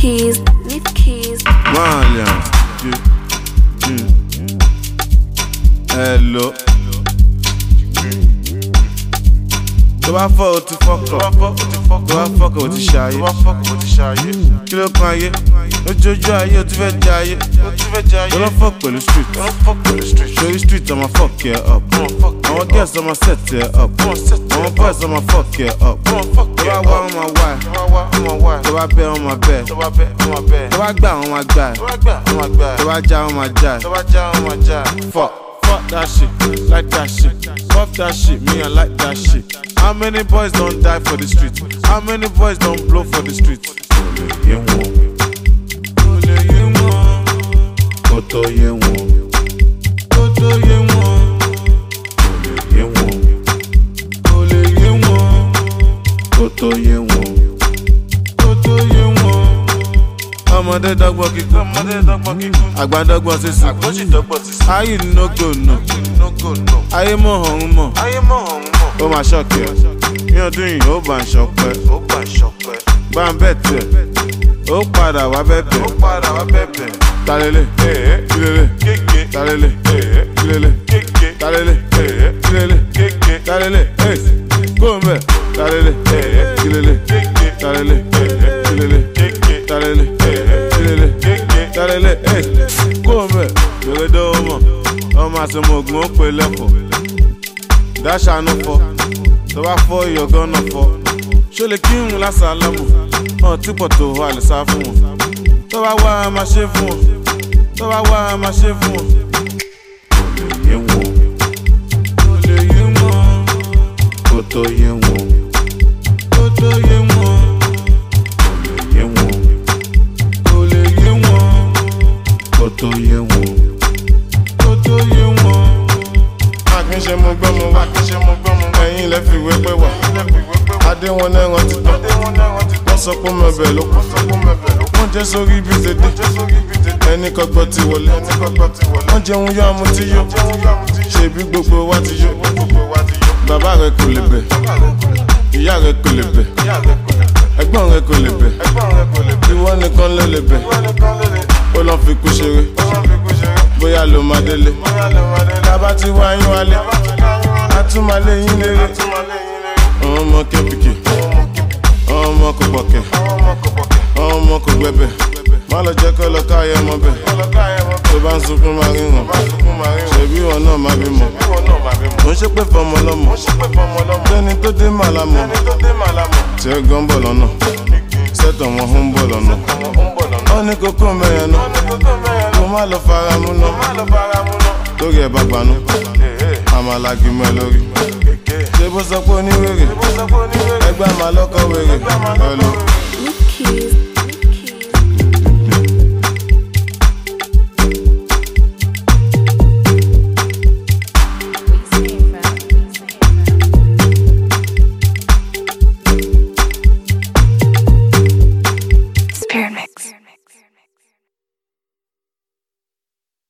Keys. Malian. Hello. Tó bá fọ́ o ti fọ́kọ̀, tó bá fọ́kọ̀ o ti ṣayé. Kí ló kan ayé? Lójoojú ayé o ti fẹ́ jẹ ayé. Tó lọ fọ́ pẹ̀lú street. Ṣorí street ọmọ fuck ẹ up. Àwọn girls ọmọ set ẹ up. Àwọn boys ọmọ fuck ẹ up. Tó bá wá ọmọ wá ẹ. Tó bá bẹ́ ọmọ bẹ́ ẹ. Tó bá gbà ọmọ gbà ẹ. Tó bá já ọmọ já ẹ. Fuck that shit, like that shit. Fuck that shit, me I like that shit. How many boys don't die for the street? How many boys don't blow for the street? Koto ye won. Ọmọdé dọ́gbọ́n kíkún, àgbà dọ́gbọ́n sísè. Ayé no go no, ayé mọ̀ ọ̀hún mọ̀. Ó máa ṣọ́ọ̀kì ẹ̀, ní ọdún yìí ó bá ń ṣọpẹ́. Bá ń bẹ̀ tẹ̀, ó padà wá bẹ̀bẹ̀. Talele, kílele, talele, kílele, talele, kílele, talele, kó ń bẹ̀. Talele, kílele, talele, kílele, talele, talele, kó ń bẹ̀. Yòrè dó mọ̀, ọmọ àsomọ̀gùn ó pè lẹ́kọ̀ọ́. Dáṣà no fọ́, tó bá fọ́ iyọ̀ gan náà fọ́. Ṣó lè kí n lásàlámù, hàn tí pọ̀ tó wà lè sá fún wọn. Tó bá wá a máa ṣe fún wọn, tó bá wá a máa ṣe fún wọn. Kò lè yé wọn, kò tó yé wọn, kò tó yé wọn, kò lè yé wọn, kò tó yé wọn, kò tó yé wọn. Akínṣe mo gbọ́ mo wá, ẹ̀yin lẹ fi wé pé wà. Adé wọn náà rántí tán, wọ́n sọ pé mo bẹ̀ ló kù. Wọ́n jẹ́ sórí ibi tètè, ẹni kọ́gbọ́ ti wọlé. Wọ́n jẹun yọ àmú tí yó, ṣèbí gbogbo wa ti yó. Bàbá rẹ kò lè bẹ̀, ìyá rẹ kò lè bẹ̀, ẹ̀gbọ́n rẹ kò lè bẹ̀, ìwọ nìkan ló lè bẹ̀. Ó lọ fi kú ṣeré, bóyá ló máa délé. Bàbá ti wá yín wálé, a tún máa lé yín léré. Àwọn ọmọ kẹ́pìkì, àwọn ọmọ kò pọ̀kẹ́, àwọn ọmọ kò gbẹ̀bẹ̀. Má lọ jẹ́ kọ́ lọ káyọ̀ ọmọ bẹ̀. Tó bá ń sunkún máa rí wọn, ṣèbí wọn náà máa bí mọ̀. Mo ń ṣépè fọmọ lọ́mọ, lẹ́ni tó dé màlámọ̀. Tí ẹ gan bọ̀ lọ́nà, sẹ́tọ̀ wọn ń bọ̀ lọ́nà. Wọ́n ní kókó mẹ́yẹn náà, kó má lọ fara mú náà. Lórí ẹ̀ bá gbanú, àmàlàgì mọ́ ẹ lórí. Ṣé bó sọ pé oníwèrè, ẹgbẹ́ àmàlọ́kọ̀ wèrè.